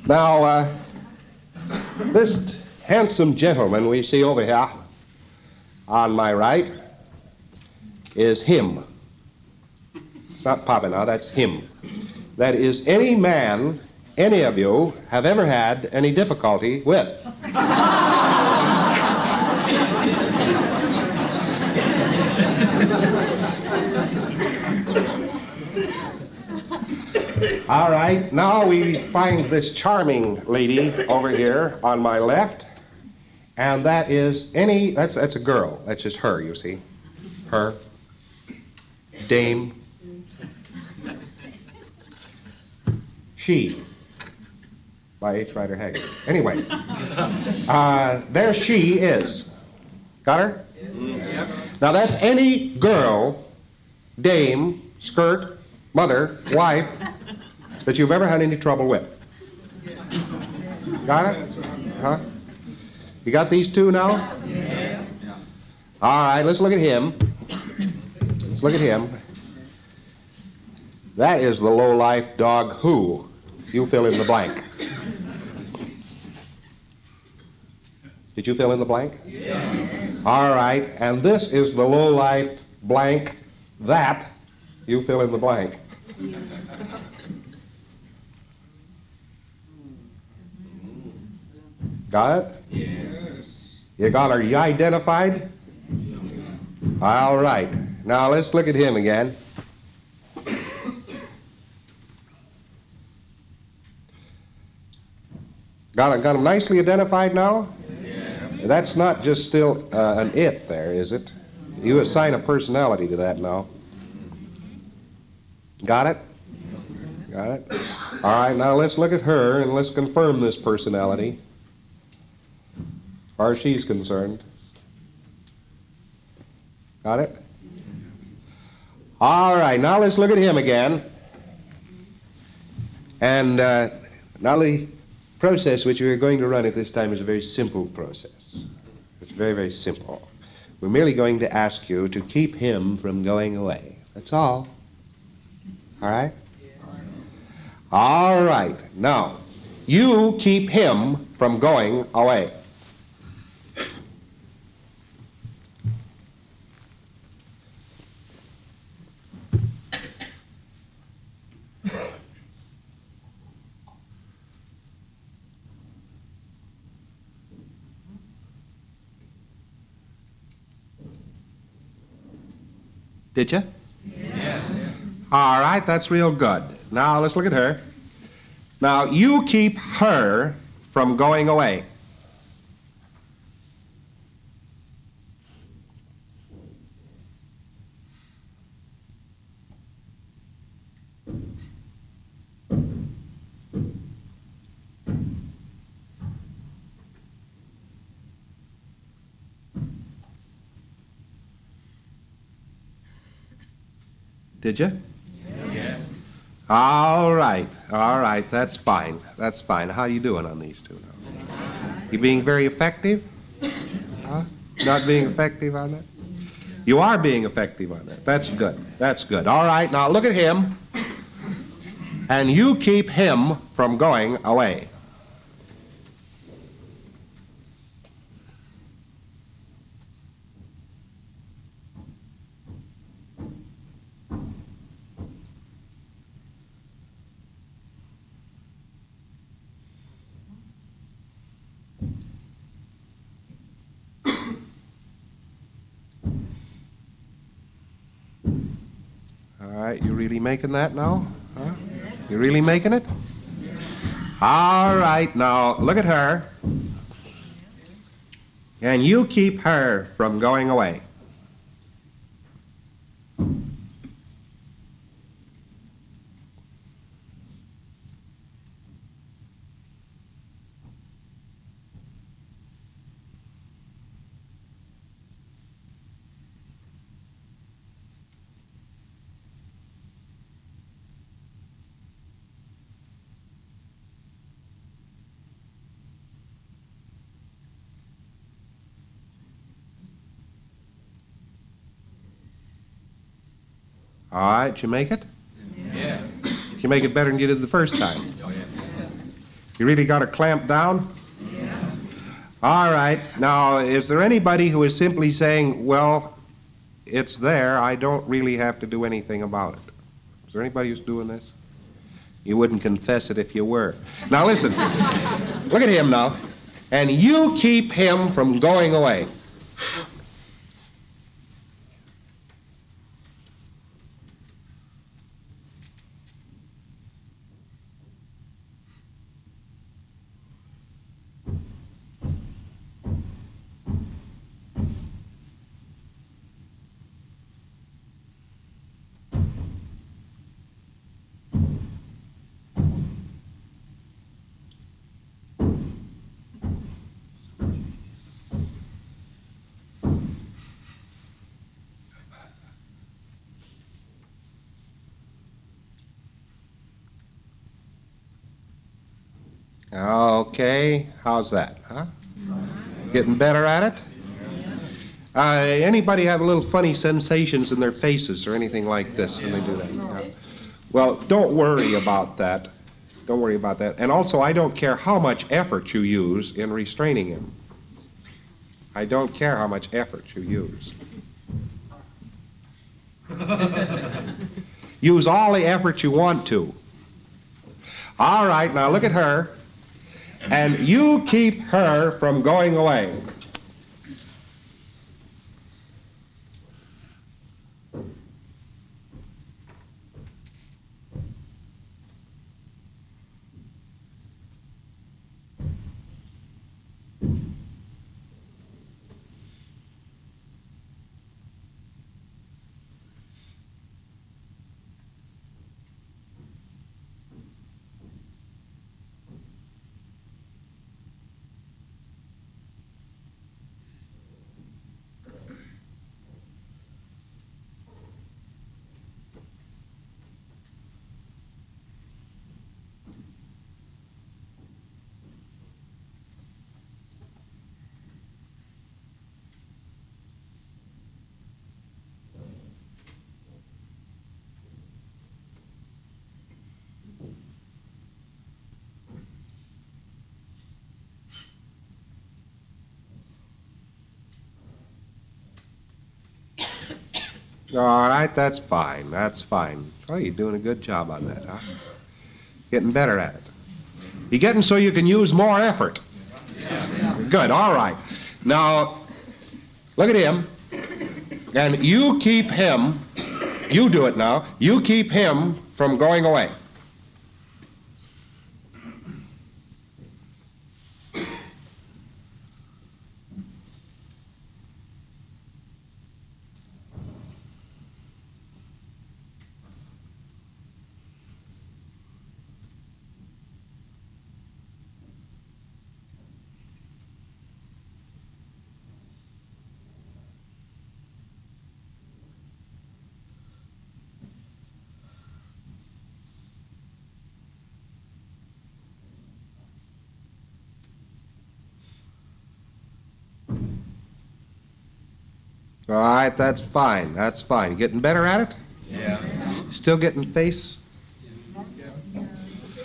Now, this handsome gentleman we see over here on my right is him. It's not Papa now, that's him. That is any man any of you have ever had any difficulty with. All right, now we find this charming lady over here on my left, and that is that's a girl. That's just her, you see. Her. Dame. She. By H. Rider Haggard. Anyway, there she is. Got her? Yep. Now that's any girl, dame, skirt, mother, wife, that you've ever had any trouble with. Got it? Huh? You got these two now? Yeah. All right, let's look at him. Let's look at him. That is the low-life dog who. You fill in the blank. Did you fill in the blank? Yeah. All right, and this is the low-life blank that. You fill in the blank. Got it? Yes. You got her identified? All right. Now let's look at him again. Got him nicely identified now? Yeah. That's not just still an it there, is it? You assign a personality to that now. Got it? Got it? All right, now let's look at her and let's confirm this personality. As far as she's concerned. Got it? All right, now let's look at him again. And now the process which we're going to run at this time is a very simple process. It's very, very simple. We're merely going to ask you to keep him from going away. That's all. All right? All right. Now, you keep him from going away. Did you? Yes. All right, that's real good. Now, let's look at her. Now, you keep her from going away. Did you? Yes. All right, that's fine. That's fine. How you doing on these two now? You being very effective? Huh? Not being effective on that? You are being effective on that. That's good. That's good. All right, now look at him. And you keep him from going away. All right, you really making that now? Huh? You really making it? All right, now look at her. And you keep her from going away. All right, you make it? Yeah. You make it better than you did the first time. Oh, yeah. You really got to clamp down? Yeah. All right. Now, is there anybody who is simply saying, well, it's there, I don't really have to do anything about it? Is there anybody who's doing this? You wouldn't confess it if you were. Now, listen. Look at him now. And you keep him from going away. Okay, how's that, huh? Getting better at it? Anybody have a little funny sensations in their faces or anything like this when they do that? No. Well, don't worry about that. Don't worry about that. And also, I don't care how much effort you use in restraining him. I don't care how much effort you use. Use all the effort you want to. All right, now look at her. And you keep her from going away. All right, that's fine. That's fine. Oh, you're doing a good job on that, huh? Getting better at it. You're getting so you can use more effort. Good, all right. Now, look at him. And you keep him, you do it now, you keep him from going away. All right, that's fine. That's fine. Getting better at it? Yeah. Still getting face